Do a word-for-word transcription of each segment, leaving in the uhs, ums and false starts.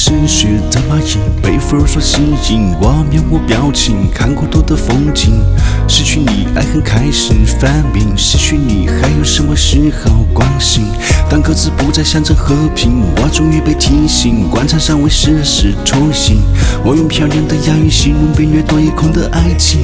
失血的蚂蚁被风儿所吸引，我面无表情，看过多的风景。失去你，爱恨开始分明。失去你，还有什么时候关心？当各自不再象征和平，我终于被提醒，官场上为时时初醒。我用漂亮的押韵形容被掠夺一空的爱情。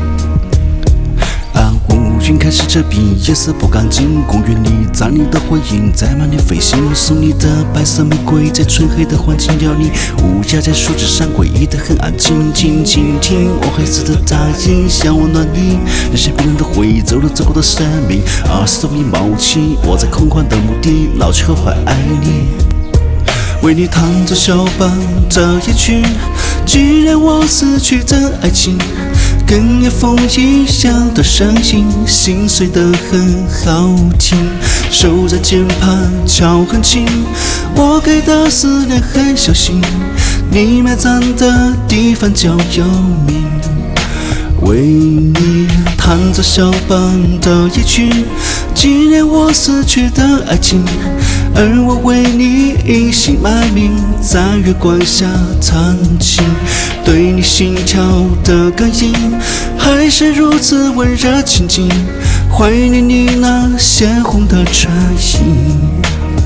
啊，乌云开始遮蔽，夜色不干净。公园里，在你的回音在满里飞行，送你的白色玫瑰在纯黑的环境凋零。乌鸦在树枝上诡异的很安静，静静听我黑色的大衣向我暖意。那些冰冷的回忆，走了走过的生命，二十多米冒起，我在空旷的墓地，老去和怀爱你。为你弹奏肖邦的夜曲，纪念我死去的爱情。跟夜风一样的声音，心碎得很好听。手在键盘敲很轻，我给的思念很小心。你埋葬的地方叫幽冥。为你弹奏肖邦的夜曲，纪念我死去的爱情。而我为你隐姓埋名，在月光下弹琴。对你心跳的感应，还是如此温热亲近。怀念你那鲜红的唇印。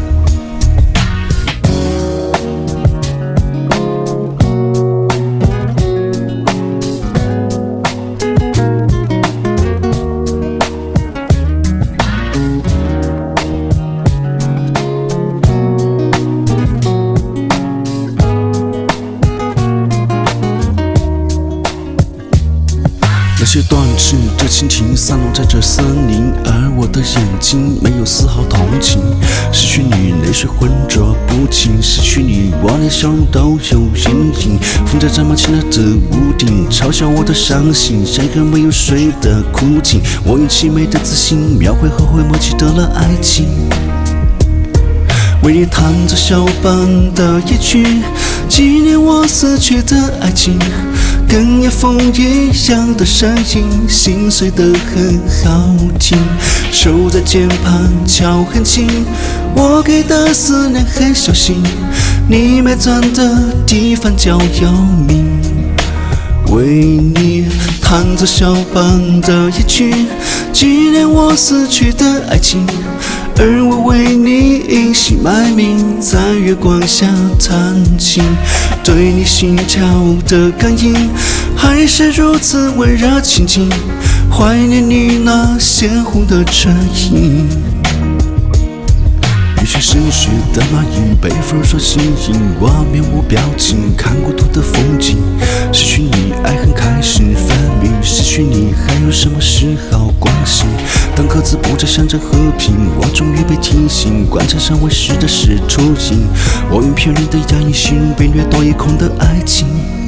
那些断翅的蜻蜓散落在这森林，而我的眼睛没有丝毫同情。失去你，泪水浑浊不清；失去你，我连笑容都有阴影。风在沾满青苔的屋顶，嘲笑我的伤心，像一个没有睡的哭泣。我用凄美的自信描绘后悔莫及的了爱情。为你弹奏肖邦的夜曲，纪念我死去的爱情。跟夜风一样的声音，心碎得很好听。手在键盘敲很轻，我给的思念很小心。你埋葬的地方叫幽冥。为你弹奏肖邦的夜曲，纪念我死去的爱情。而我为你隐姓埋名，在月光下弹琴。对你心跳的感应，还是如此温热亲近。怀念你那鲜红的唇印。有些失血的蚂蚁被风儿所吸引，我面无表情，看过多的风景。失去你，爱恨开始分明。失去你，还有什么时候关心？当各自不再象征和平，我终于被提醒，官场上为时的是初心。我用漂亮的押韵形容被掠夺一空的爱情。